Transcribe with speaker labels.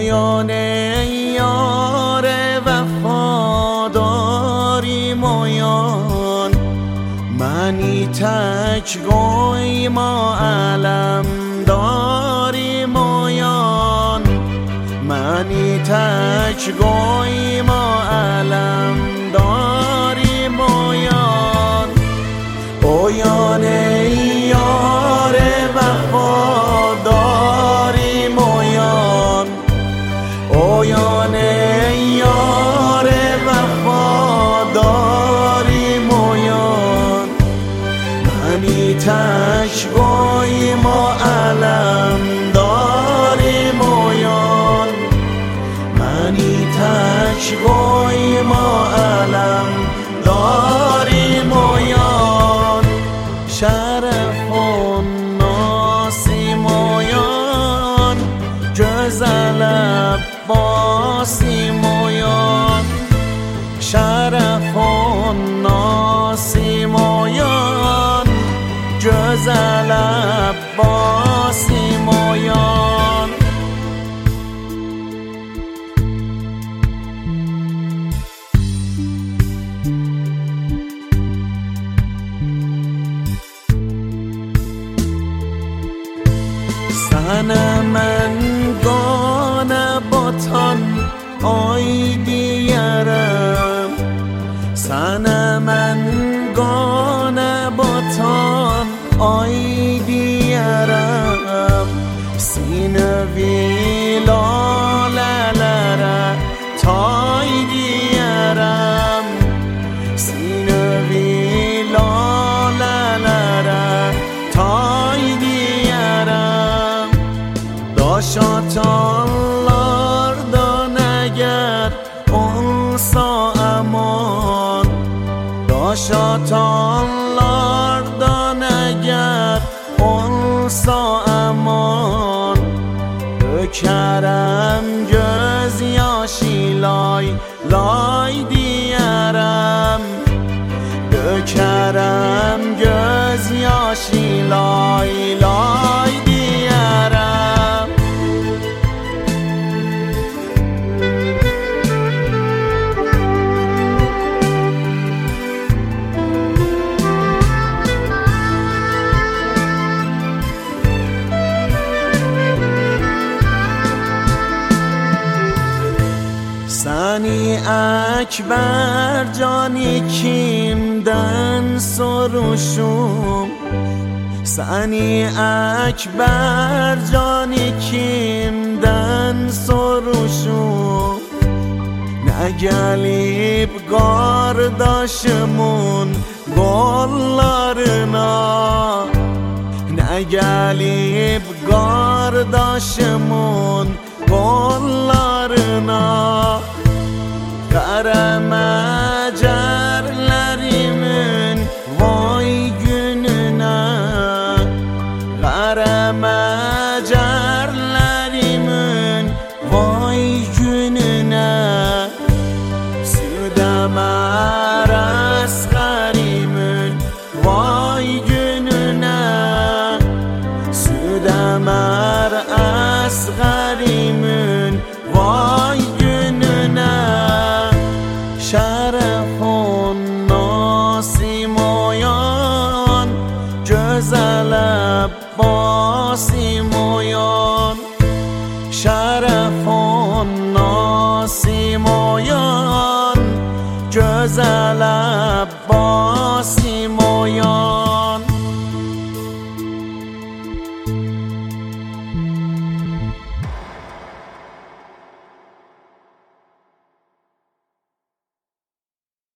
Speaker 1: پایان یار وفاداری مویان، منی تک گوی ما علم داری مویان، منی تک گوی ما علم داری مویان. اویان یار وفاداری مویان، اویان یار وفاداری مویان، منی تک گوی ما علم داری مویان، منی تک گوی ما علم داری مویان. شرف و ناسی مویان، güzel Abbasi moyan، şeref o nasim oyan، güzel Abbasi moyan. Sana men gane batan ay diyarım, sana men gane batan ay diyarım. Sinevi lalelere tay diyarım, sinevi lalelere tay diyarım. Daşatanlardan eğer olsa aman, daşatanlardan eğer olsa aman, dökerem gözyaşı lay lay diyerem, dökerem gözyaşı lay lay diyerem. Seni ekber cani kimden soruşum, seni ekber cani kimden soruşum. Ne gelip kardeşimin kollarına, ne gelip kardeşimin kollarına. Karemecerlerimin vay gününe, karemecerlerimin vay gününe. Südemer asgarimin vay gününe, Südemer asgarimin vay gününe. Şeref o nasim oyan, güzel Abbasi moyan, şeref o nasim oyan, güzel Abbasi